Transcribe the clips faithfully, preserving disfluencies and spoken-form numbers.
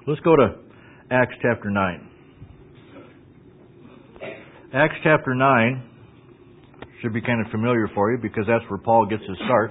Let's go to Acts chapter nine. Acts chapter nine should be kind of familiar for you because that's where Paul gets his start.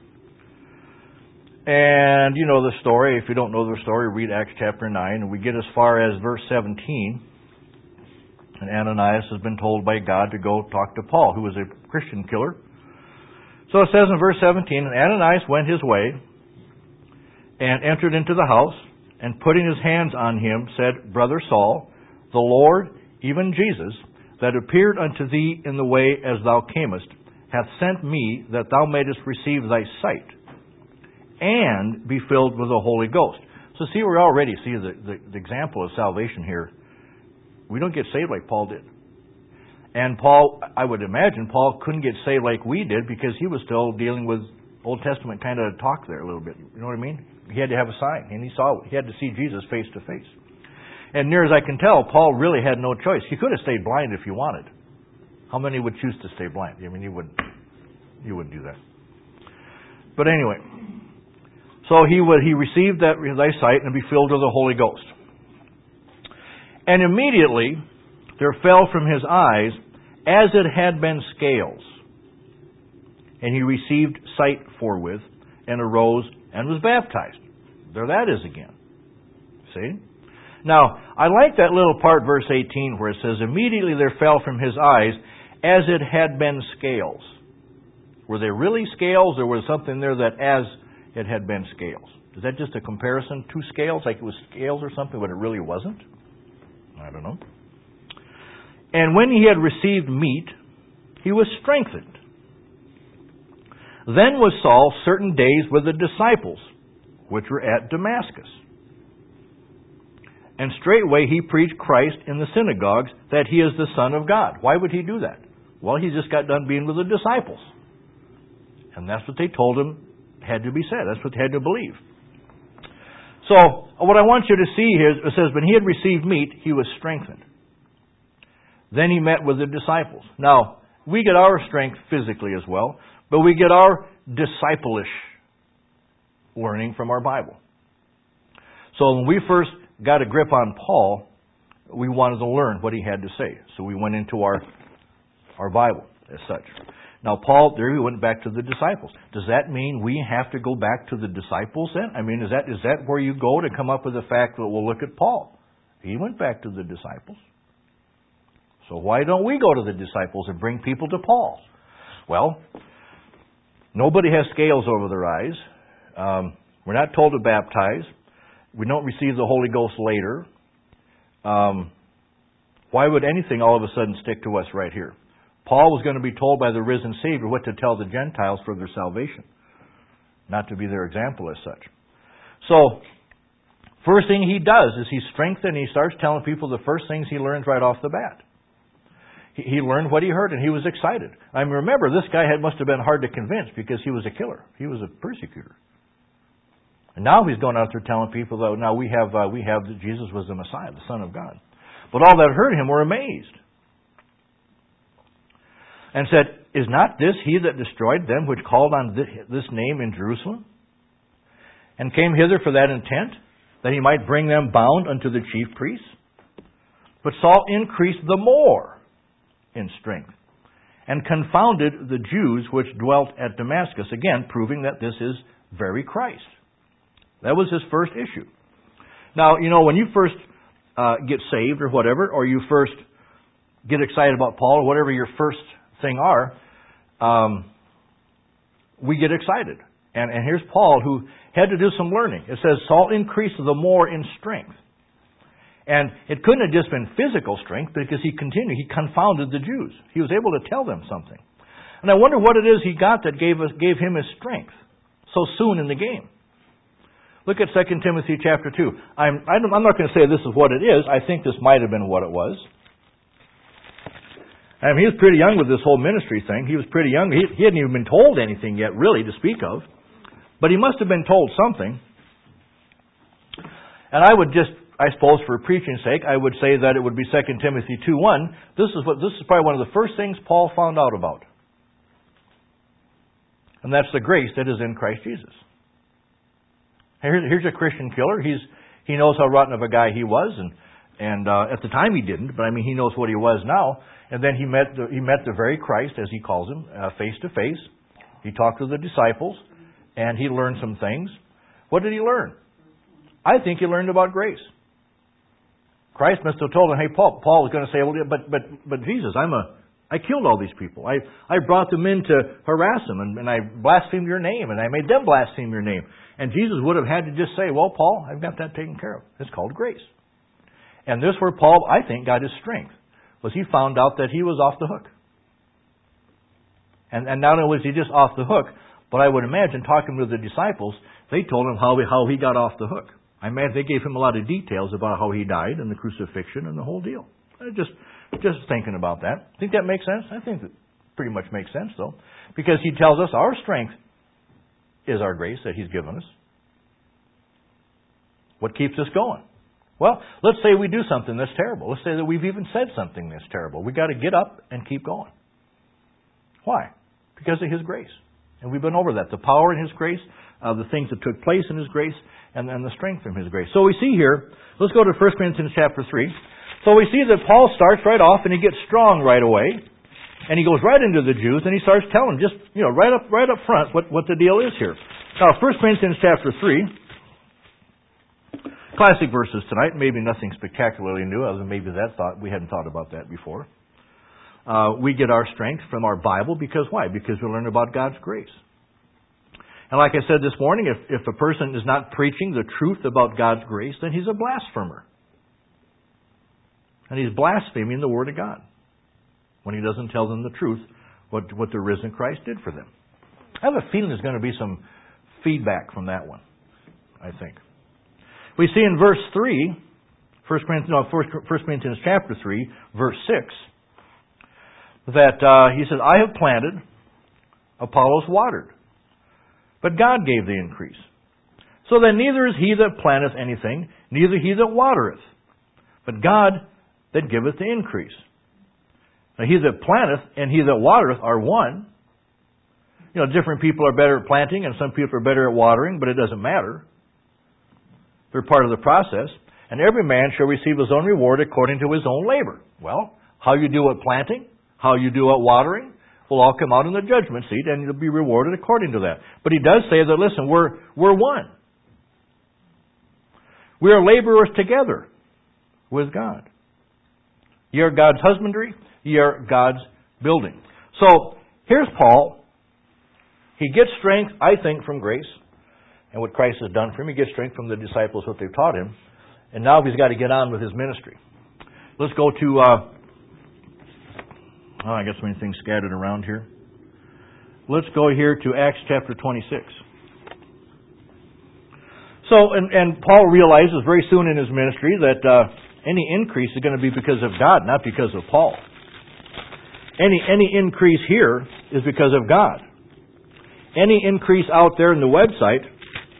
And you know the story. If you don't know the story, read Acts chapter nine. And we get as far as verse seventeen. And Ananias has been told by God to go talk to Paul, who was a Christian killer. So it says in verse seventeen, and Ananias went his way and entered into the house, and putting his hands on him, said, Brother Saul, the Lord, even Jesus, that appeared unto thee in the way as thou camest, hath sent me that thou mayest receive thy sight, and be filled with the Holy Ghost. So see, we already see the, the, the example of salvation here. We don't get saved like Paul did. And Paul, I would imagine, Paul couldn't get saved like we did because he was still dealing with Old Testament kind of talk there a little bit. You know what I mean? He had to have a sign, and he saw he had to see Jesus face to face. And near as I can tell, Paul really had no choice. He could have stayed blind if he wanted. How many would choose to stay blind? I mean, you wouldn't. You wouldn't do that. But anyway, so he would he received that thy sight and be filled with the Holy Ghost. And immediately there fell from his eyes as it had been scales, and he received sight forthwith, and arose and was baptized. There that is again. See? Now, I like that little part, verse eighteen, where it says, immediately there fell from his eyes as it had been scales. Were they really scales, or was something there that as it had been scales? Is that just a comparison? Two scales, like it was scales or something, but it really wasn't? I don't know. And when he had received meat, he was strengthened. Then was Saul certain days with the disciples, which were at Damascus. And straightway he preached Christ in the synagogues, that he is the Son of God. Why would he do that? Well, he just got done being with the disciples. And that's what they told him had to be said. That's what they had to believe. So, what I want you to see here, it says, when he had received meat, he was strengthened. Then he met with the disciples. Now, we get our strength physically as well, but we get our disciple-ish learning from our Bible. So when we first got a grip on Paul, we wanted to learn what he had to say. So we went into our our Bible as such. Now Paul, there he went back to the disciples. Does that mean we have to go back to the disciples then? I mean, is that is that where you go to come up with the fact that we'll look at Paul? He went back to the disciples. So why don't we go to the disciples and bring people to Paul? Well, nobody has scales over their eyes. Um, we're not told to baptize. We don't receive the Holy Ghost later. Um, why would anything all of a sudden stick to us right here? Paul was going to be told by the risen Savior what to tell the Gentiles for their salvation, not to be their example as such. So, first thing he does is he's strengthened. He starts telling people the first things he learns right off the bat. He learned what he heard, and he was excited. I mean, remember, this guy had must have been hard to convince because he was a killer. He was a persecutor. And now he's going out there telling people, though, now we have uh, we have that Jesus was the Messiah, the Son of God. But all that heard him were amazed. And said, is not this he that destroyed them which called on this name in Jerusalem? And came hither for that intent, that he might bring them bound unto the chief priests? But Saul increased the more in strength, and confounded the Jews which dwelt at Damascus, again proving that this is very Christ. That was his first issue. Now, you know, when you first uh, get saved or whatever, or you first get excited about Paul, or whatever your first thing are, um, we get excited. And, and here's Paul, who had to do some learning. It says, Saul increased the more in strength. And it couldn't have just been physical strength, because he continued. He confounded the Jews. He was able to tell them something. And I wonder what it is he got that gave us, gave him his strength so soon in the game. Look at Second Timothy chapter two. I'm, I'm not going to say this is what it is. I think this might have been what it was. I mean, he was pretty young with this whole ministry thing. He was pretty young. He, he hadn't even been told anything yet, really, to speak of. But he must have been told something. And I would just, I suppose for preaching's sake, I would say that it would be Second Timothy two one. This is what this is probably one of the first things Paul found out about. And that's the grace that is in Christ Jesus. Here's a Christian killer. He's He knows how rotten of a guy he was, and and uh, at the time he didn't, but I mean he knows what he was now. And then he met the, he met the very Christ, as he calls him, uh, face to face. He talked to the disciples, and he learned some things. What did he learn? I think he learned about grace. Christ must have told him, "Hey, Paul." Paul was going to say, "Well, but but but Jesus, I'm a I killed all these people. I I brought them in to harass them, and, and I blasphemed your name, and I made them blaspheme your name." And Jesus would have had to just say, "Well, Paul, I've got that taken care of. It's called grace." And this where Paul, I think, got his strength, was he found out that he was off the hook. And and not only was he just off the hook, but I would imagine talking with the disciples, they told him how he, how he got off the hook. I imagine they gave him a lot of details about how he died and the crucifixion and the whole deal. I just just thinking about that. Think that makes sense? I think that pretty much makes sense, though. Because he tells us our strength is our grace that he's given us. What keeps us going? Well, let's say we do something that's terrible. Let's say that we've even said something that's terrible. We've got to get up and keep going. Why? Because of His grace. And we've been over that. The power in His grace, uh, the things that took place in His grace, and, and the strength from His grace. So we see here, let's go to First Corinthians chapter three. So we see that Paul starts right off and he gets strong right away. And he goes right into the Jews and he starts telling just, you know, right up right up front what, what the deal is here. Now, First Corinthians chapter three. Classic verses tonight. Maybe nothing spectacularly new, other than maybe that thought. We hadn't thought about that before. Uh, we get our strength from our Bible because why? Because we learn about God's grace. And like I said this morning, if, if a person is not preaching the truth about God's grace, then he's a blasphemer. And he's blaspheming the Word of God when he doesn't tell them the truth, what, what the risen Christ did for them. I have a feeling there's going to be some feedback from that one, I think. We see in verse three, First Corinthians, no, First Corinthians chapter three, verse six, that uh, he says, "I have planted, Apollos watered, but God gave the increase. So then neither is he that planteth anything, neither he that watereth, but God that giveth the increase. Now he that planteth and he that watereth are one." You know, different people are better at planting and some people are better at watering, but it doesn't matter. They're part of the process. "And every man shall receive his own reward according to his own labor." Well, how you do at planting, how you do at watering, will all come out in the judgment seat, and you'll be rewarded according to that. But he does say that, listen, we're we're one. We are laborers together with God. Ye are God's husbandry, ye are God's building. So, here's Paul. He gets strength, I think, from grace. And what Christ has done for him. He gets strength from the disciples, what they've taught him. And now he's got to get on with his ministry. Let's go to, uh, oh, I got so many things scattered around here. Let's go here to Acts chapter twenty-six. So, and, and Paul realizes very soon in his ministry that uh, any increase is going to be because of God, not because of Paul. Any, any increase here is because of God. Any increase out there in the website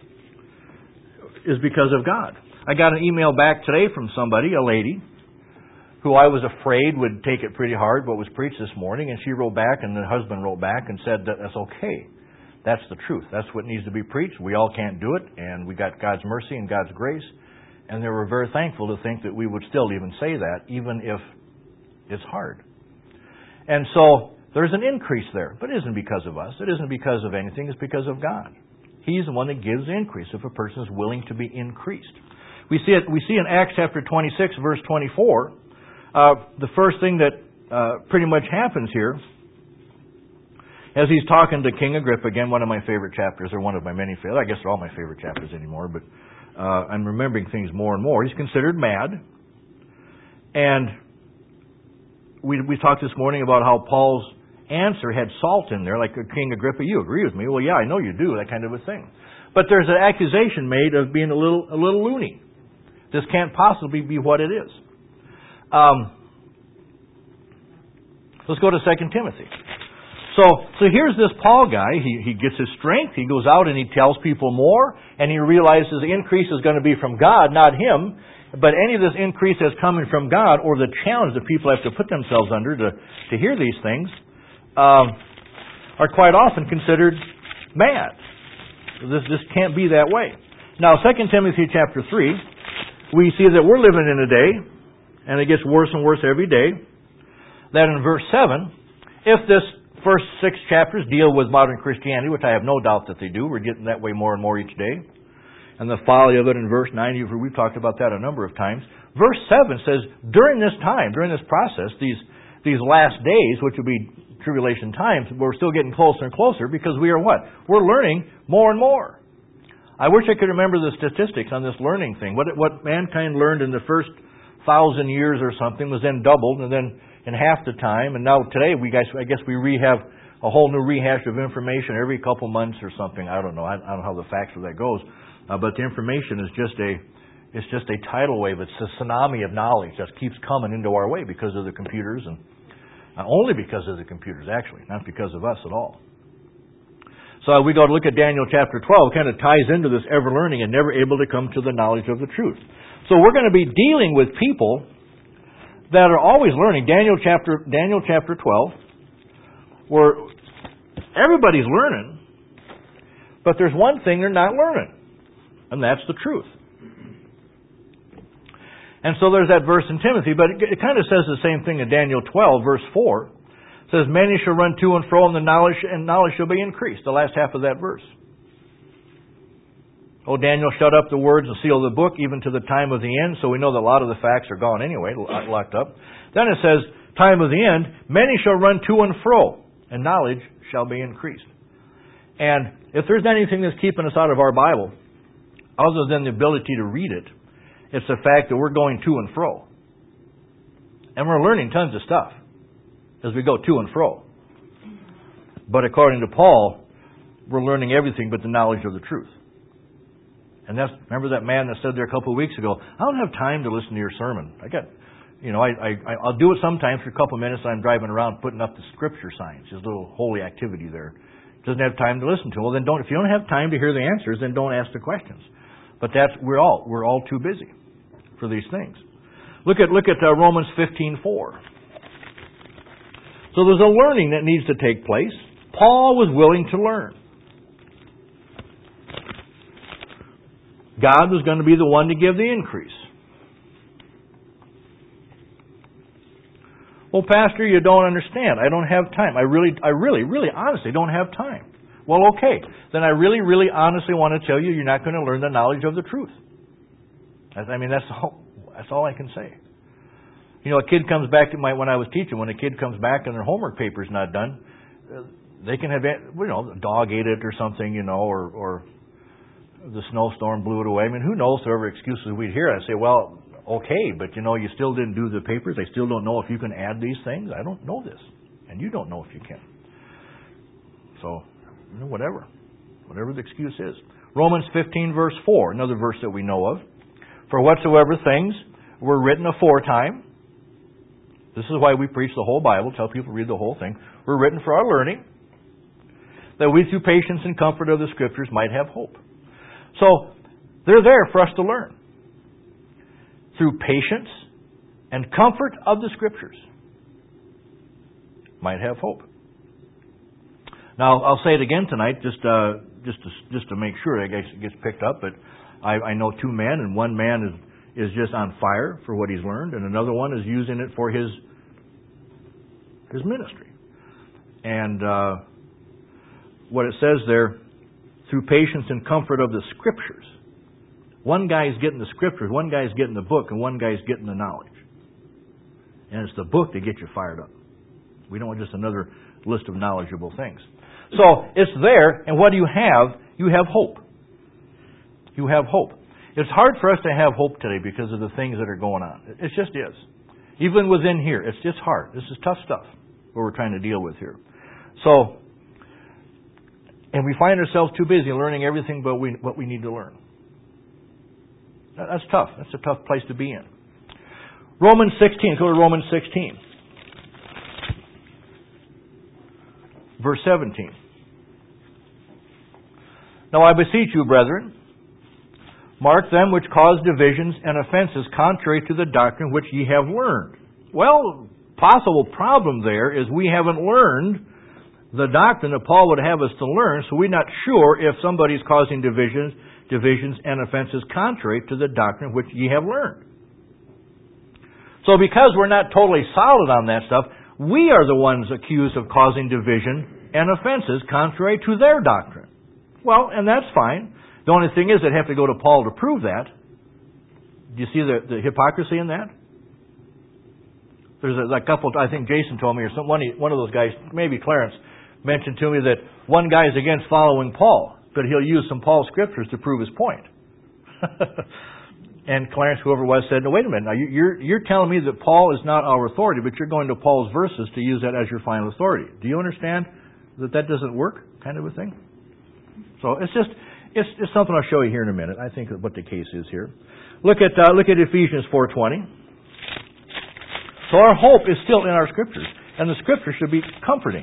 is because of God. I got an email back today from somebody, a lady, who I was afraid would take it pretty hard what was preached this morning, and she wrote back, and the husband wrote back and said that that's okay. That's the truth. That's what needs to be preached. We all can't do it, and we got God's mercy and God's grace, and they were very thankful to think that we would still even say that, even if it's hard. And so there's an increase there, but it isn't because of us. It isn't because of anything. It's because of God. He's the one that gives the increase if a person is willing to be increased. We see it. We see in Acts chapter twenty-six, verse twenty-four, uh, the first thing that uh, pretty much happens here, as he's talking to King Agrippa, again, one of my favorite chapters, or one of my many favorite. I guess they're all my favorite chapters anymore, but uh, I'm remembering things more and more. He's considered mad, and we we talked this morning about how Paul's answer had salt in there, like King Agrippa, you agree with me? Well, yeah, I know you do, that kind of a thing. But there's an accusation made of being a little a little loony. This can't possibly be what it is. Um, let's go to Second Timothy. So, so here's this Paul guy. He he gets his strength. He goes out and he tells people more, and he realizes the increase is going to be from God, not him. But any of this increase that's coming from God, or the challenge that people have to put themselves under to to hear these things, Um, are quite often considered mad. This this can't be that way. Now, Second Timothy chapter three, we see that we're living in a day, and it gets worse and worse every day, that in verse seven, if this first six chapters deal with modern Christianity, which I have no doubt that they do, we're getting that way more and more each day, and the folly of it in verse nine, we've talked about that a number of times. Verse seven says, during this time, during this process, these these last days, which will be tribulation times, we're still getting closer and closer because we are what? We're learning more and more. I wish I could remember the statistics on this learning thing. What what mankind learned in the first thousand years or something was then doubled, and then in half the time, and now today we guys I guess we re have a whole new rehash of information every couple months or something. I don't know. I, I don't know how the facts of that goes, uh, but the information is just a it's just a tidal wave. It's a tsunami of knowledge that keeps coming into our way because of the computers, and uh, only because of the computers, actually, not because of us at all. So we go to look at Daniel chapter twelve. It kind of ties into this ever learning and never able to come to the knowledge of the truth. So we're going to be dealing with people that are always learning. Daniel chapter Daniel chapter twelve, where everybody's learning, but there's one thing they're not learning, and that's the truth. And so there's that verse in Timothy, but it, it kind of says the same thing in Daniel twelve, verse four. It says, many shall run to and fro, and the knowledge and knowledge shall be increased. The last half of that verse. Oh, Daniel shut up the words and sealed the book, even to the time of the end. So we know that a lot of the facts are gone anyway, locked up. Then it says, time of the end, many shall run to and fro, and knowledge shall be increased. And if there's anything that's keeping us out of our Bible, other than the ability to read it, it's the fact that we're going to and fro. And we're learning tons of stuff as we go to and fro. But according to Paul, we're learning everything but the knowledge of the truth. And that's, remember that man that said there a couple of weeks ago, I don't have time to listen to your sermon. I got, you know, I, I, I'll do it sometimes for a couple of minutes. I'm driving around putting up the scripture signs, his little holy activity there. Doesn't have time to listen to. Well, then don't, if you don't have time to hear the answers, then don't ask the questions. But that's, we're all, we're all too busy for these things. Look at, look at uh, Romans fifteen four. So there's a learning that needs to take place. Paul was willing to learn. God was going to be the one to give the increase. Well, Pastor, you don't understand. I don't have time. I really, I really, really honestly don't have time. Well, okay. Then I really, really honestly want to tell you you're not going to learn the knowledge of the truth. I mean, that's all, that's all I can say. You know, a kid comes back to my, when I was teaching, when a kid comes back and their homework paper's not done, they can have, you know, a dog ate it or something, you know, or, or the snowstorm blew it away. I mean, who knows whatever excuses we'd hear. I say, well, okay, but you know, you still didn't do the papers. I still don't know if you can add these things. I don't know this. And you don't know if you can. So, you know, whatever. Whatever the excuse is. Romans fifteen verse four, another verse that we know of. For whatsoever things were written aforetime, this is why we preach the whole Bible, tell people to read the whole thing, were written for our learning, that we through patience and comfort of the Scriptures might have hope. So, they're there for us to learn. Through patience and comfort of the Scriptures, might have hope. Now, I'll say it again tonight, just uh, just to, just to make sure it gets picked up, but I, I know two men, and one man is, is just on fire for what he's learned, and another one is using it for his his ministry. And uh, what it says there, through patience and comfort of the Scriptures. One guy's getting the Scriptures, one guy's getting the book, and one guy's getting the knowledge. And it's the book that gets you fired up. We don't want just another list of knowledgeable things. So, it's there, and what do you have? You have hope. You have hope. It's hard for us to have hope today because of the things that are going on. It just is. Even within here, it's just hard. This is tough stuff, what we're trying to deal with here. So, and we find ourselves too busy learning everything but we, what we need to learn. That's tough. That's a tough place to be in. Romans sixteen. Go to Romans sixteen. Verse seventeen. Now I beseech you, brethren, mark them which cause divisions and offenses contrary to the doctrine which ye have learned. Well, possible problem there is we haven't learned the doctrine that Paul would have us to learn, so we're not sure if somebody's causing divisions, divisions and offenses contrary to the doctrine which ye have learned. So because we're not totally solid on that stuff, we are the ones accused of causing division and offenses contrary to their doctrine. Well, and that's fine. The only thing is they'd have to go to Paul to prove that. Do you see the, the hypocrisy in that? There's a, a couple, I think Jason told me, or some, one, one of those guys, maybe Clarence, mentioned to me that one guy is against following Paul, but he'll use some Paul scriptures to prove his point. And Clarence, whoever it was, said, no, wait a minute, now you're, you're telling me that Paul is not our authority, but you're going to Paul's verses to use that as your final authority. Do you understand that that doesn't work, kind of a thing? So it's just, it's, it's something I'll show you here in a minute. I think what the case is here. Look at, uh, look at Ephesians four twenty. So our hope is still in our Scriptures, and the Scriptures should be comforting.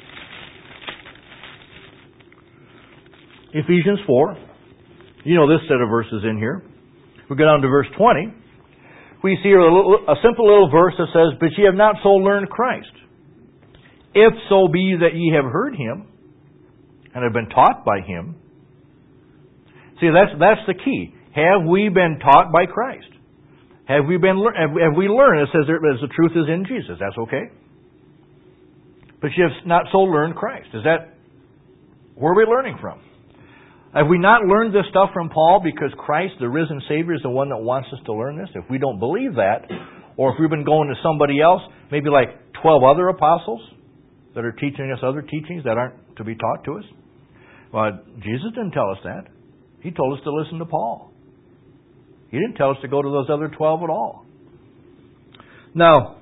Ephesians four. You know this set of verses in here. We go down to verse twenty. We see a, little, a simple little verse that says, but ye have not so learned Christ. If so be that ye have heard Him, and have been taught by Him. See, that's, that's the key. Have we been taught by Christ? Have we been have we learned? It says there, as the truth is in Jesus. That's okay. But you have not so learned Christ. Is that where are we learning from? Have we not learned this stuff from Paul because Christ, the risen Savior, is the one that wants us to learn this? If we don't believe that, or if we've been going to somebody else, maybe like twelve other apostles that are teaching us other teachings that aren't to be taught to us. Well, Jesus didn't tell us that. He told us to listen to Paul. He didn't tell us to go to those other twelve at all. Now,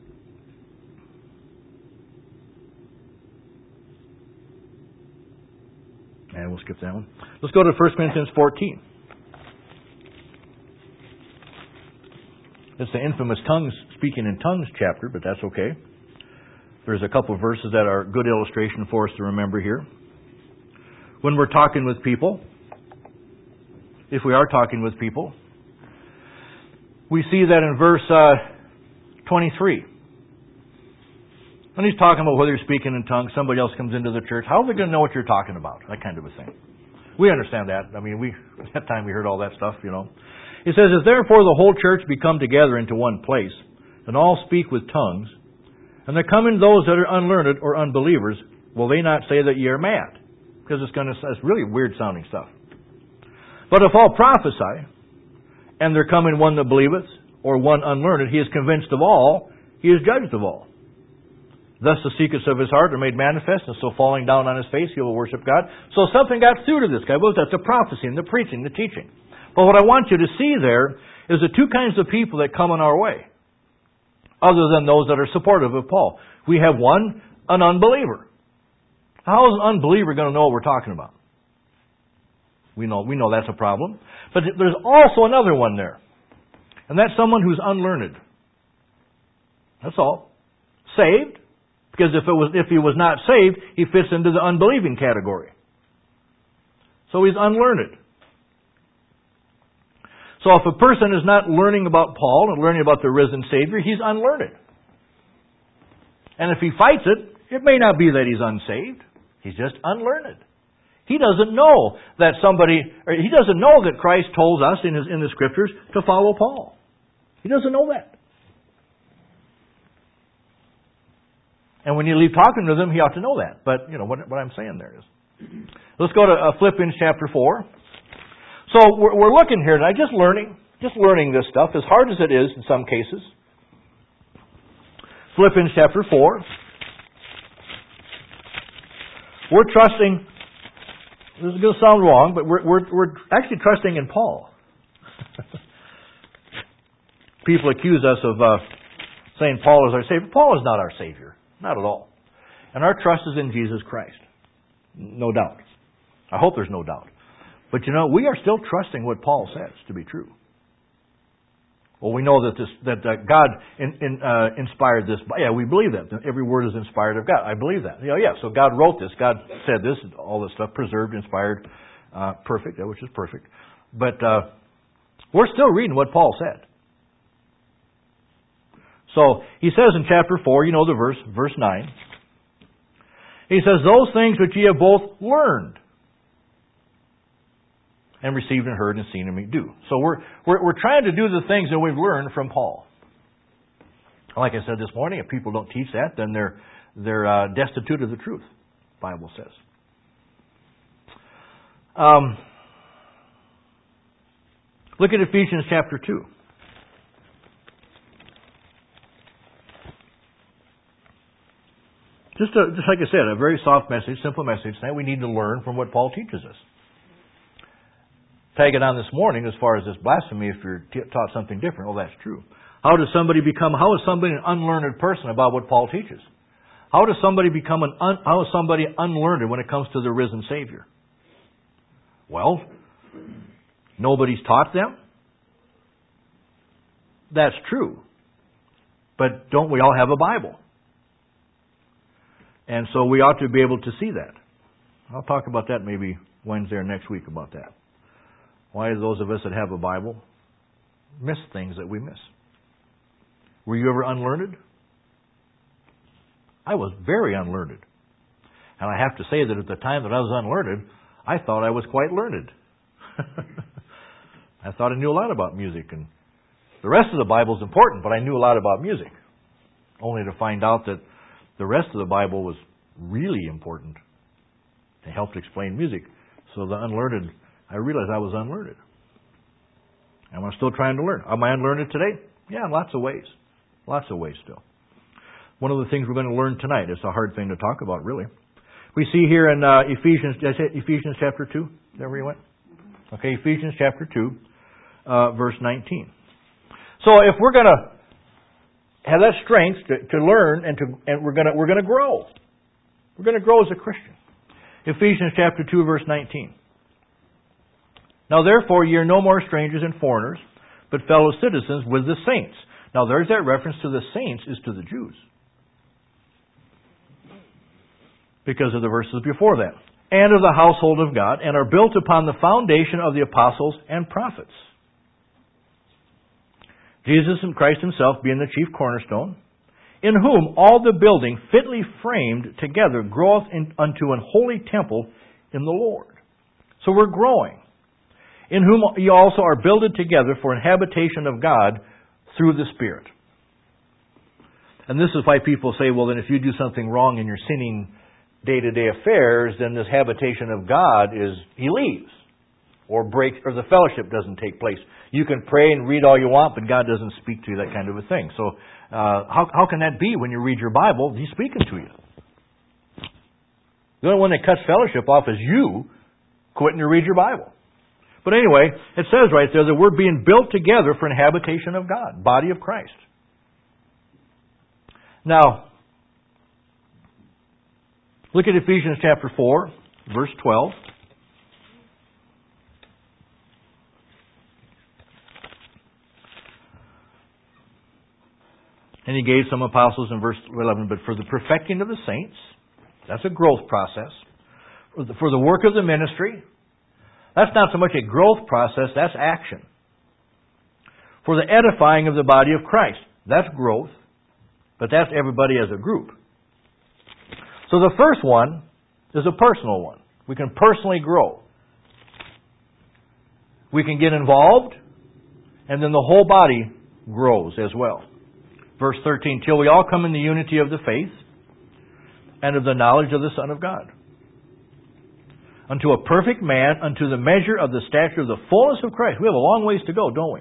and we'll skip that one. Let's go to First Corinthians fourteen. It's the infamous tongues, speaking in tongues chapter, but that's okay. There's a couple of verses that are a good illustration for us to remember here. When we're talking with people, if we are talking with people, we see that in verse uh, twenty-three. When he's talking about whether you're speaking in tongues, somebody else comes into the church. How are they going to know what you're talking about? That kind of a thing. We understand that. I mean, we at that time we heard all that stuff, you know. He says, if therefore the whole church be come together into one place, and all speak with tongues, and there come in those that are unlearned or unbelievers, will they not say that ye are mad? Because it's going to it's really weird sounding stuff. But if all prophesy, and there come in one that believeth, or one unlearned, he is convinced of all, he is judged of all. Thus the secrets of his heart are made manifest, and so falling down on his face, he will worship God. So something got through to this guy. What was that? The prophecy, and the preaching, the teaching. But what I want you to see there is the two kinds of people that come in our way, other than those that are supportive of Paul. We have one, an unbeliever. How is an unbeliever going to know what we're talking about? We know, we know that's a problem. But there's also another one there. And that's someone who's unlearned. That's all. Saved. Because if it was, if he was not saved, he fits into the unbelieving category. So he's unlearned. So if a person is not learning about Paul and learning about the risen Savior, he's unlearned. And if he fights it, it may not be that he's unsaved. He's just unlearned. He doesn't know that somebody, or he doesn't know that Christ told us in his in the Scriptures to follow Paul. He doesn't know that. And when you leave talking to them, he ought to know that. But, you know, what, what I'm saying there is. Let's go to uh, Philippians chapter four. So we're, we're looking here tonight, just learning, just learning this stuff, as hard as it is in some cases. Philippians chapter four. We're trusting, this is going to sound wrong, but we're, we're, we're actually trusting in Paul. People accuse us of uh, saying Paul is our Savior. Paul is not our Savior. Not at all. And our trust is in Jesus Christ. No doubt. I hope there's no doubt. But you know, we are still trusting what Paul says to be true. Well, we know that this that uh, God in, in, uh, inspired this. Yeah, we believe that. Every word is inspired of God. I believe that. You know, yeah, so God wrote this. God said this, all this stuff, preserved, inspired, uh, perfect, which is perfect. But uh, we're still reading what Paul said. So he says in chapter four, you know the verse, verse nine. He says, those things which ye have both learned and received and heard and seen and do. So we're, we're, we're trying to do the things that we've learned from Paul. Like I said this morning, if people don't teach that, then they're, they're uh, destitute of the truth, the Bible says. Um, look at Ephesians chapter two. Just, a, just like I said, a very soft message, simple message. Tonight we need to learn from what Paul teaches us. Tag it on this morning as far as this blasphemy, if you're t- taught something different. Oh, that's true. How does somebody become, how is somebody an unlearned person about what Paul teaches? How does somebody become an, un, how is somebody unlearned when it comes to the risen Savior? Well, nobody's taught them. That's true. But don't we all have a Bible? And so we ought to be able to see that. I'll talk about that maybe Wednesday or next week about that. Why do those of us that have a Bible miss things that we miss? Were you ever unlearned? I was very unlearned. And I have to say that at the time that I was unlearned, I thought I was quite learned. I thought I knew a lot about music. And the rest of the Bible is important, but I knew a lot about music. Only to find out that the rest of the Bible was really important. It helped explain music. So the unlearned, I realized I was unlearned. And I'm still trying to learn. Am I unlearned today? Yeah, in lots of ways. Lots of ways still. One of the things we're going to learn tonight, it's a hard thing to talk about, really. We see here in uh, Ephesians, did I say Ephesians chapter two? Is that where you went? Okay, Ephesians chapter two, uh, verse nineteen. So if we're going to have that strength to, to learn, and to and we're going to we're going to grow. We're going to grow as a Christian. Ephesians chapter two, verse nineteen. Now therefore ye are no more strangers and foreigners, but fellow citizens with the saints. Now there's that reference to the saints is to the Jews. Because of the verses before that. And of the household of God, and are built upon the foundation of the apostles and prophets. Jesus and Christ himself being the chief cornerstone, in whom all the building fitly framed together groweth in, unto an holy temple in the Lord. So we're growing. In whom ye also are builded together for an habitation of God through the Spirit. And this is why people say, well, then if you do something wrong in your sinning day-to-day affairs, then this habitation of God is, he leaves. Or breaks, or the fellowship doesn't take place. You can pray and read all you want, but God doesn't speak to you, that kind of a thing. So, uh, how, how can that be when you read your Bible? He's speaking to you. The only one that cuts fellowship off is you quitting to read your Bible. But anyway, it says right there that we're being built together for an habitation of God, body of Christ. Now, look at Ephesians chapter four, verse twelve. And he gave some apostles in verse eleven, but for the perfecting of the saints, that's a growth process. For the, for the work of the ministry, that's not so much a growth process, that's action. For the edifying of the body of Christ, that's growth, but that's everybody as a group. So the first one is a personal one. We can personally grow. We can get involved, and then the whole body grows as well. Verse thirteen, till we all come in the unity of the faith and of the knowledge of the Son of God, unto a perfect man, unto the measure of the stature of the fullness of Christ. We have a long ways to go, don't we?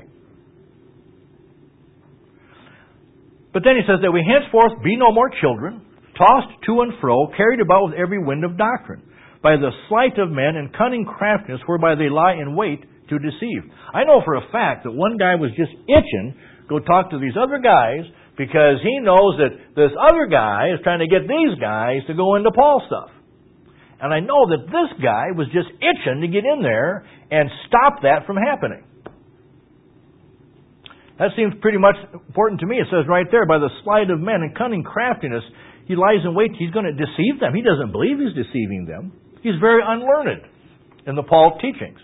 But then he says that we henceforth be no more children, tossed to and fro, carried about with every wind of doctrine, by the sleight of men and cunning craftiness whereby they lie in wait to deceive. I know for a fact that one guy was just itching to go talk to these other guys because he knows that this other guy is trying to get these guys to go into Paul stuff. And I know that this guy was just itching to get in there and stop that from happening. That seems pretty much important to me. It says right there, by the sleight of men and cunning craftiness, he lies in wait. He's going to deceive them. He doesn't believe he's deceiving them. He's very unlearned in the Paul teachings.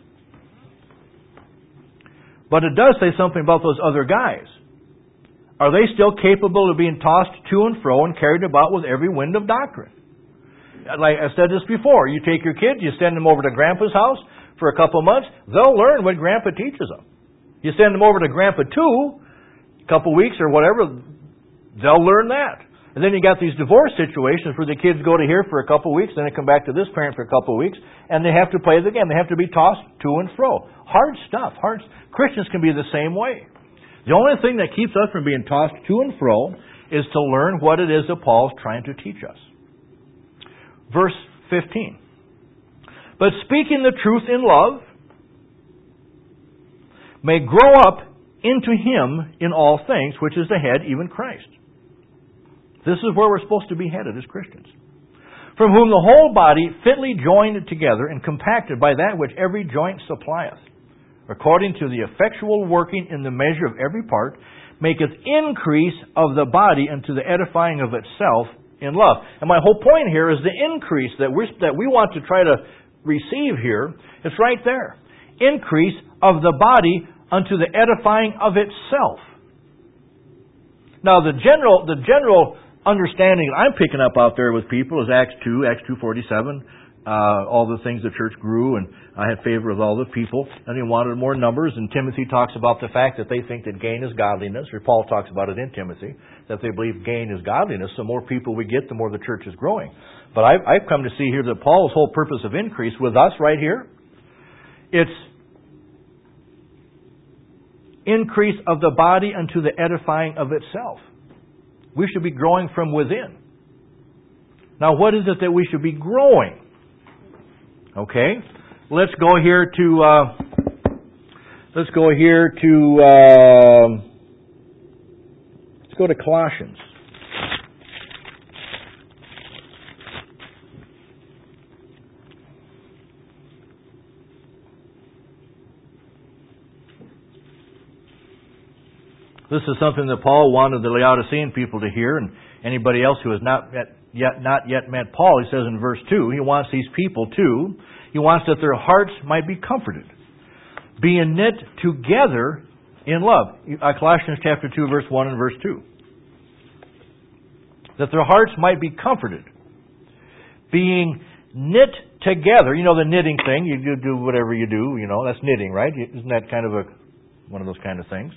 But it does say something about those other guys. Are they still capable of being tossed to and fro and carried about with every wind of doctrine? Like I said this before, you take your kids, you send them over to Grandpa's house, for a couple months, they'll learn what Grandpa teaches them. You send them over to Grandpa two, a couple weeks or whatever, they'll learn that. And then you got these divorce situations where the kids go to here for a couple weeks, then they come back to this parent for a couple weeks, and they have to play the game. They have to be tossed to and fro. Hard stuff. Hard. Christians can be the same way. The only thing that keeps us from being tossed to and fro is to learn what it is that Paul's trying to teach us. Verse fifteen. But speaking the truth in love may grow up into Him in all things, which is the head, even Christ. This is where we're supposed to be headed as Christians. From whom the whole body, fitly joined together and compacted by that which every joint supplieth, according to the effectual working in the measure of every part, maketh increase of the body unto the edifying of itself in love. And my whole point here is the increase that we that we want to try to receive here. It's right there. Increase of the body unto the edifying of itself. Now the general the general understanding I'm picking up out there with people is Acts two, Acts two forty-seven. Uh, all the things the church grew, and I had favor with all the people, and he wanted more numbers. And Timothy talks about the fact that they think that gain is godliness, or Paul talks about it in Timothy, that they believe gain is godliness. The more people we get, the more the church is growing. But I've, I've come to see here that Paul's whole purpose of increase with us right here, it's increase of the body unto the edifying of itself. We should be growing from within. Now, what is it that we should be growing? Okay, let's go here to uh, let's go here to uh, let's go to Colossians. This is something that Paul wanted the Laodicean people to hear, and anybody else who has not yet, yet not yet met Paul. He says in verse two, he wants these people to, he wants that their hearts might be comforted, being knit together in love. Colossians chapter two, verse one and verse two. That their hearts might be comforted, being knit together. You know the knitting thing. You do whatever you do. You know that's knitting, right? Isn't that kind of a one of those kind of things?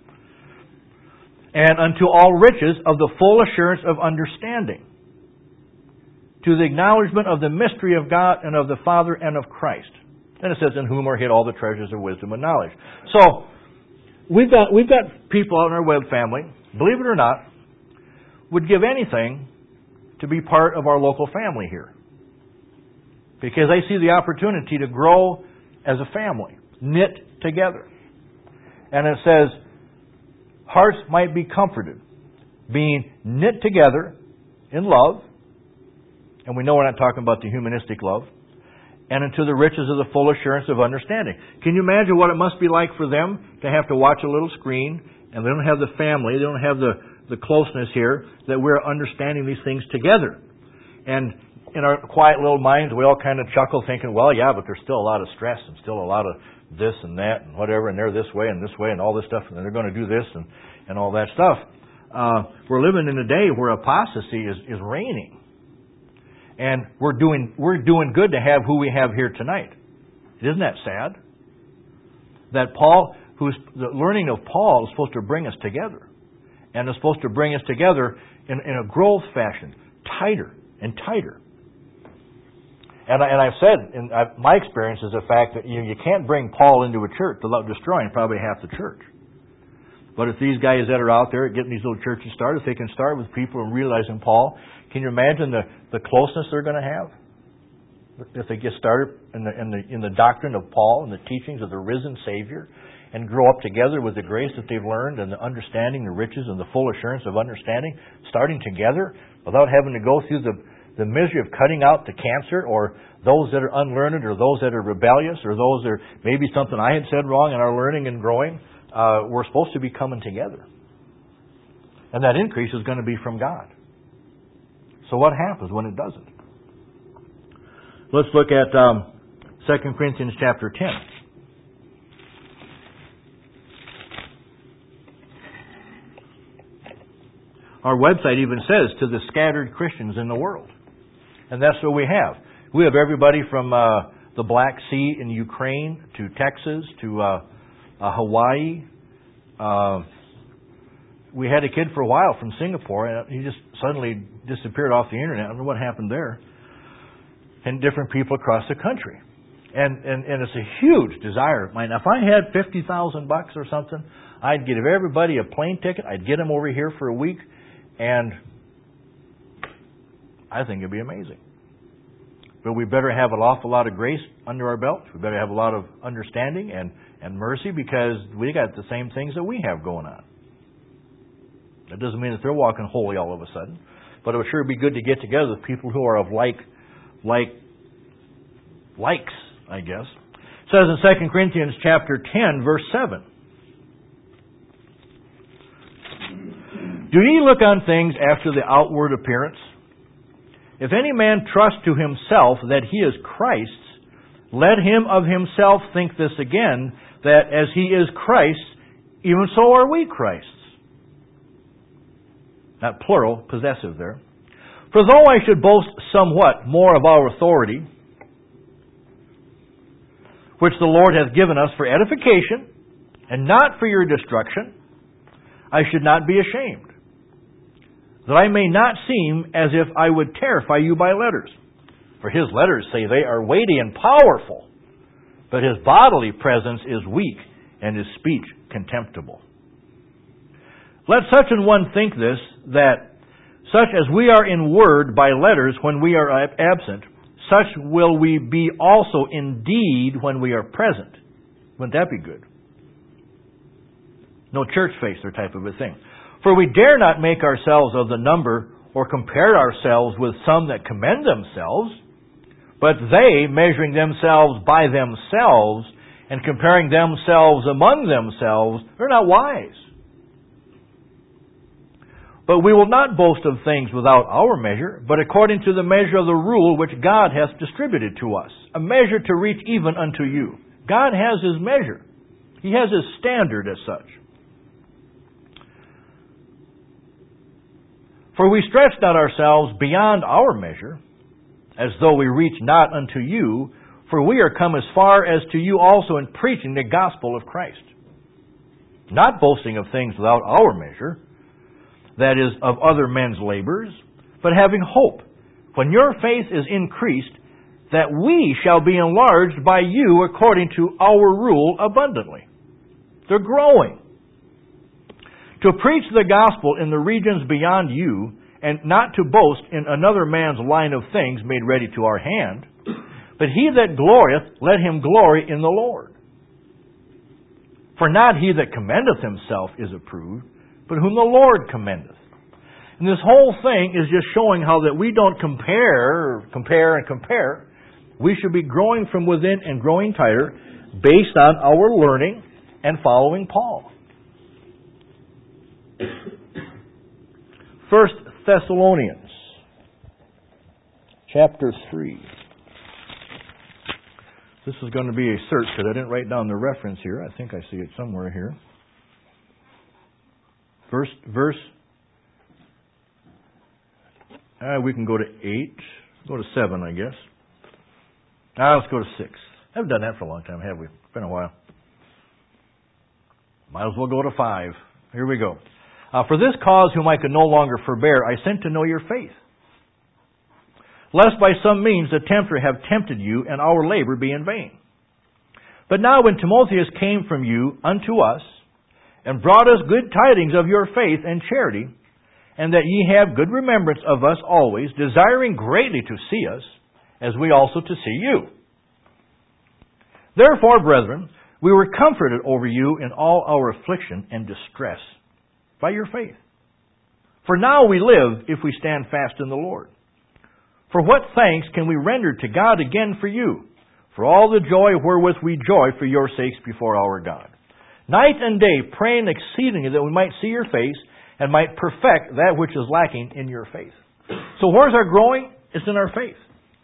And unto all riches of the full assurance of understanding, to the acknowledgement of the mystery of God and of the Father and of Christ. Then it says, in whom are hid all the treasures of wisdom and knowledge. So, we've got we've got people out in our web family, believe it or not, would give anything to be part of our local family here. Because they see the opportunity to grow as a family, knit together. And it says, hearts might be comforted, being knit together in love, and we know we're not talking about the humanistic love, and into the riches of the full assurance of understanding. Can you imagine what it must be like for them to have to watch a little screen, and they don't have the family, they don't have the, the closeness here, that we're understanding these things together. And in our quiet little minds, we all kind of chuckle thinking, well, yeah, but there's still a lot of stress and still a lot of this and that and whatever, and they're this way and this way and all this stuff, and they're going to do this and, and all that stuff. Uh, we're living in a day where apostasy is, is reigning. And we're doing we're doing good to have who we have here tonight. Isn't that sad? That Paul, who's the learning of Paul is supposed to bring us together. And is supposed to bring us together in, in a growth fashion, tighter and tighter. And, I, and I've said, in I, my experience is the fact that you, you can't bring Paul into a church without destroying probably half the church. But if these guys that are out there getting these little churches started, if they can start with people and realizing Paul, can you imagine the, the closeness they're going to have? If they get started in the, in the in the doctrine of Paul and the teachings of the risen Savior and grow up together with the grace that they've learned and the understanding, the riches and the full assurance of understanding, starting together without having to go through the the misery of cutting out the cancer or those that are unlearned or those that are rebellious or those that are maybe something I had said wrong in our learning and growing. Uh, we're supposed to be coming together. And that increase is going to be from God. So what happens when it doesn't? Let's look at um, Second Corinthians chapter ten. Our website even says to the scattered Christians in the world. And that's what we have. We have everybody from uh, the Black Sea in Ukraine to Texas to uh, uh, Hawaii. Uh, we had a kid for a while from Singapore, and he just suddenly disappeared off the internet. I don't know what happened there. And different people across the country. And, and, and it's a huge desire of mine. Now, if I had fifty thousand bucks or something, I'd give everybody a plane ticket. I'd get them over here for a week, and I think it'd be amazing. But we better have an awful lot of grace under our belt. We better have a lot of understanding and, and mercy, because we got the same things that we have going on. That doesn't mean that they're walking holy all of a sudden. But it would sure be good to get together with people who are of like, like, likes, I guess. It says in Second Corinthians chapter ten, verse seven. Do ye look on things after the outward appearance? If any man trust to himself that he is Christ's, let him of himself think this again, that as he is Christ's, even so are we Christ's. Not plural, possessive there. For though I should boast somewhat more of our authority, which the Lord hath given us for edification, and not for your destruction, I should not be ashamed, that I may not seem as if I would terrify you by letters. For his letters say they are weighty and powerful, but his bodily presence is weak, and his speech contemptible. Let such an one think this, that such as we are in word by letters when we are absent, such will we be also in deed when we are present. Wouldn't that be good? No church facer type of a thing. For we dare not make ourselves of the number, or compare ourselves with some that commend themselves, but they, measuring themselves by themselves, and comparing themselves among themselves, are not wise. But we will not boast of things without our measure, but according to the measure of the rule which God hath distributed to us, a measure to reach even unto you. God has His measure. He has His standard as such. For we stretch not ourselves beyond our measure, as though we reach not unto you, for we are come as far as to you also in preaching the gospel of Christ. Not boasting of things without our measure, that is, of other men's labors, but having hope, when your faith is increased, that we shall be enlarged by you according to our rule abundantly. They're growing. To preach the gospel in the regions beyond you, and not to boast in another man's line of things made ready to our hand, but he that glorieth, let him glory in the Lord. For not he that commendeth himself is approved, but whom the Lord commendeth. And this whole thing is just showing how that we don't compare, compare and compare. We should be growing from within and growing tighter based on our learning and following Paul. First Thessalonians, chapter three. This is going to be a search because I didn't write down the reference here. I think I see it somewhere here. Verse, verse, uh, we can go to eight, go to seven, I guess. Ah, let's go to six. I haven't done that for a long time, have we? It's been a while. Might as well go to five. Here we go. Uh, for this cause, whom I could no longer forbear, I sent to know your faith, lest by some means the tempter have tempted you, and our labor be in vain. But now when Timotheus came from you unto us, and brought us good tidings of your faith and charity, and that ye have good remembrance of us always, desiring greatly to see us, as we also to see you. Therefore, brethren, we were comforted over you in all our affliction and distress by your faith. For now we live if we stand fast in the Lord. For what thanks can we render to God again for you, for all the joy wherewith we joy for your sakes before our God? Night and day, praying exceedingly that we might see your face and might perfect that which is lacking in your faith. So where's our growing? It's in our faith.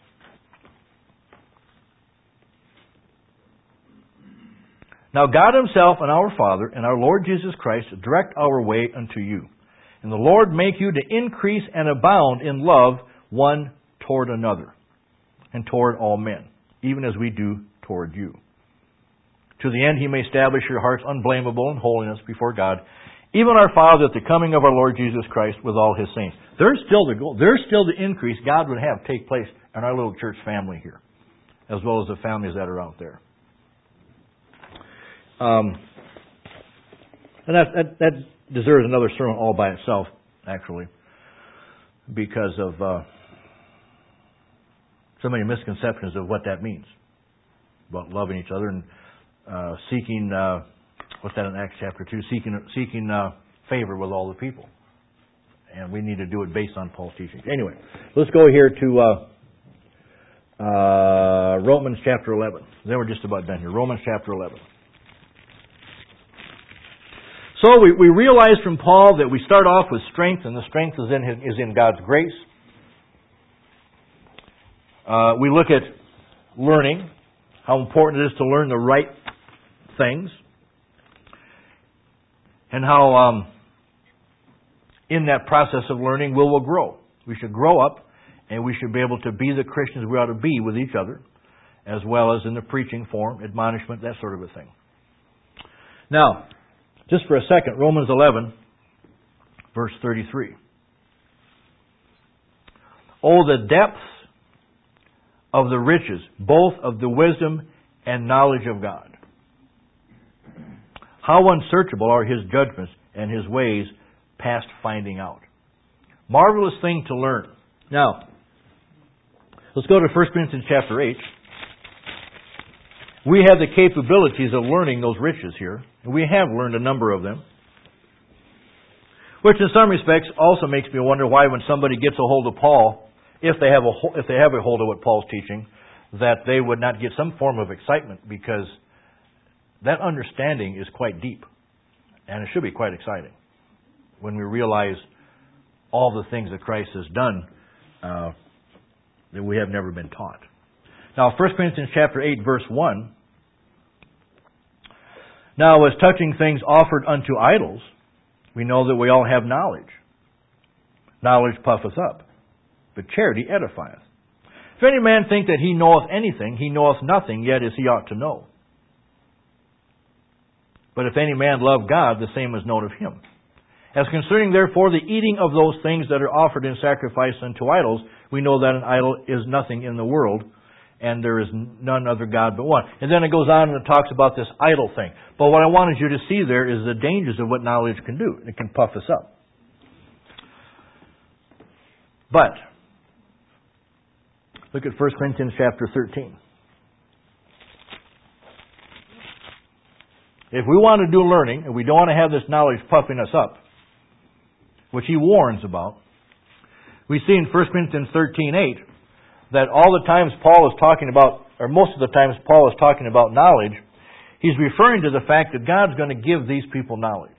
Now God Himself and our Father and our Lord Jesus Christ direct our way unto you. And the Lord make you to increase and abound in love one toward another and toward all men, even as we do toward you. To the end he may establish your hearts unblameable in holiness before God, even our Father, at the coming of our Lord Jesus Christ with all His saints. There's still the goal. There's still the increase God would have take place in our little church family here, as well as the families that are out there. Um, and that, that, that deserves another sermon all by itself, actually, because of uh, so many misconceptions of what that means about loving each other and uh, seeking. Uh, What's that in Acts chapter two? Seeking seeking uh, favor with all the people. And we need to do it based on Paul's teaching. Anyway, let's go here to uh, uh, Romans chapter eleven. Then we're just about done here. Romans chapter eleven. So we, we realize from Paul that we start off with strength, and the strength is in, his, is in God's grace. Uh, we look at learning, how important it is to learn the right things. And how um, in that process of learning we will grow. We should grow up, and we should be able to be the Christians we ought to be with each other, as well as in the preaching form, admonishment, that sort of a thing. Now, just for a second, Romans eleven, verse thirty-three. Oh, the depths of the riches, both of the wisdom and knowledge of God. How unsearchable are His judgments and His ways past finding out. Marvelous thing to learn. Now, let's go to First Corinthians chapter eight. We have the capabilities of learning those riches here. We have learned a number of them. Which in some respects also makes me wonder why when somebody gets a hold of Paul, if they have a, if they have a hold of what Paul's teaching, that they would not get some form of excitement, because that understanding is quite deep, and it should be quite exciting when we realize all the things that Christ has done uh, that we have never been taught. Now, First Corinthians chapter eight, verse one. Now, as touching things offered unto idols, we know that we all have knowledge. Knowledge puffeth up, but charity edifieth. If any man think that he knoweth anything, he knoweth nothing, yet as he ought to know. But if any man love God, the same is known of him. As concerning therefore the eating of those things that are offered in sacrifice unto idols, we know that an idol is nothing in the world, and there is none other God but one. And then it goes on and it talks about this idol thing. But what I wanted you to see there is the dangers of what knowledge can do. It can puff us up. But look at First Corinthians chapter thirteen. If we want to do learning, and we don't want to have this knowledge puffing us up, which he warns about, we see in First Corinthians thirteen eight that all the times Paul is talking about, or most of the times Paul is talking about knowledge, he's referring to the fact that God's going to give these people knowledge.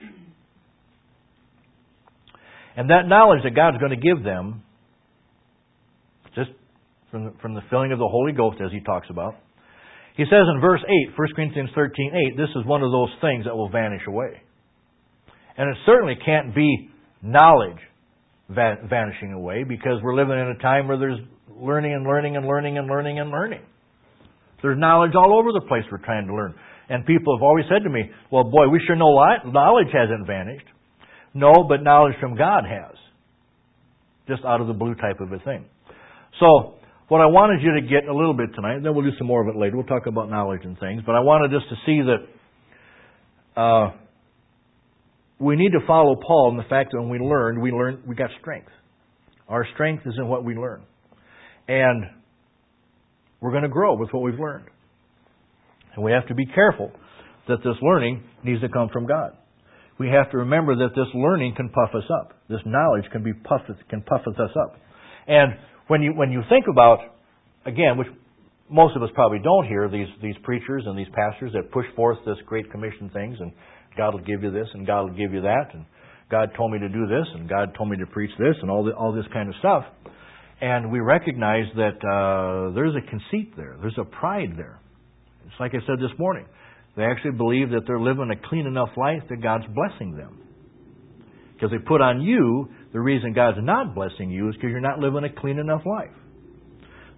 And that knowledge that God's going to give them, just from the, from the filling of the Holy Ghost, as he talks about, he says in verse eight, First Corinthians thirteen eight, this is one of those things that will vanish away. And it certainly can't be knowledge va- vanishing away, because we're living in a time where there's learning and learning and learning and learning and learning. There's knowledge all over the place we're trying to learn. And people have always said to me, well, boy, we sure know a lot. Knowledge hasn't vanished. No, but knowledge from God has. Just out of the blue type of a thing. So, what I wanted you to get a little bit tonight, and then we'll do some more of it later. We'll talk about knowledge and things. But I wanted us to see that uh, we need to follow Paul in the fact that when we learn, we learn, we got strength. Our strength is in what we learn. And we're going to grow with what we've learned. And we have to be careful that this learning needs to come from God. We have to remember that this learning can puff us up. This knowledge can be puffed, can puff us up. And when you when you think about, again, which most of us probably don't hear, these these preachers and these pastors that push forth this Great Commission things, and God will give you this, and God will give you that, and God told me to do this, and God told me to preach this, and all the, all this kind of stuff. And we recognize that uh, there's a conceit there. There's a pride there. It's like I said this morning. They actually believe that they're living a clean enough life that God's blessing them. Because they put on you, the reason God's not blessing you is because you're not living a clean enough life.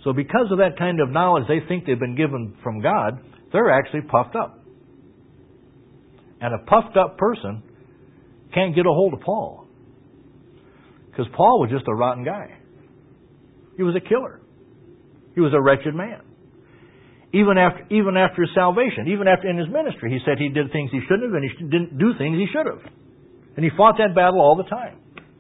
So because of that kind of knowledge they think they've been given from God, they're actually puffed up. And a puffed up person can't get a hold of Paul. Because Paul was just a rotten guy. He was a killer. He was a wretched man. Even after, even after his salvation, even after in his ministry, he said he did things he shouldn't have and he didn't do things he should have. And he fought that battle all the time.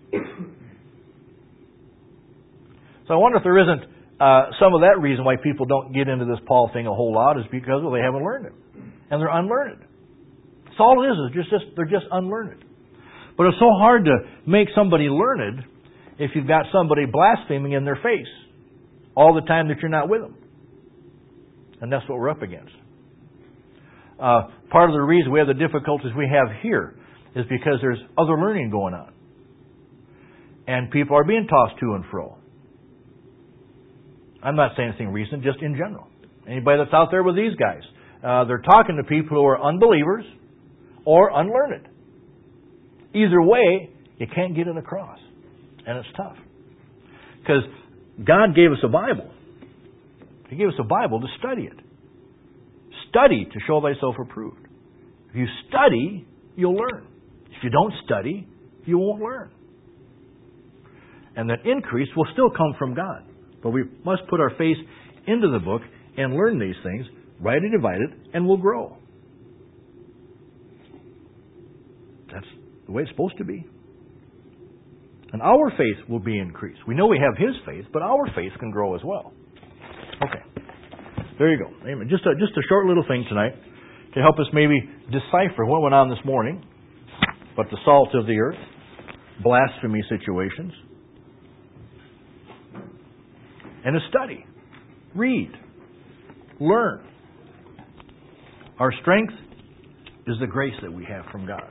So I wonder if there isn't uh, some of that reason why people don't get into this Paul thing a whole lot is because well, they haven't learned it. And they're unlearned. That's all it is, is just, just they're just unlearned. But it's so hard to make somebody learned if you've got somebody blaspheming in their face all the time that you're not with them. And that's what we're up against. Uh, part of the reason we have the difficulties we have here is because there's other learning going on. And people are being tossed to and fro. I'm not saying anything recent, just in general. Anybody that's out there with these guys, uh, they're talking to people who are unbelievers or unlearned. Either way, you can't get it across. And it's tough. Because God gave us a Bible. He gave us a Bible to study it. Study to show thyself approved. If you study, you'll learn. If you don't study, you won't learn. And that increase will still come from God. But we must put our faith into the book and learn these things, rightly divide it, and we'll grow. That's the way it's supposed to be. And our faith will be increased. We know we have His faith, but our faith can grow as well. Okay. There you go. Amen. Just a, just a short little thing tonight to help us maybe decipher what went on this morning, but the salt of the earth, blasphemy situations, and a study. Read. Learn. Our strength is the grace that we have from God.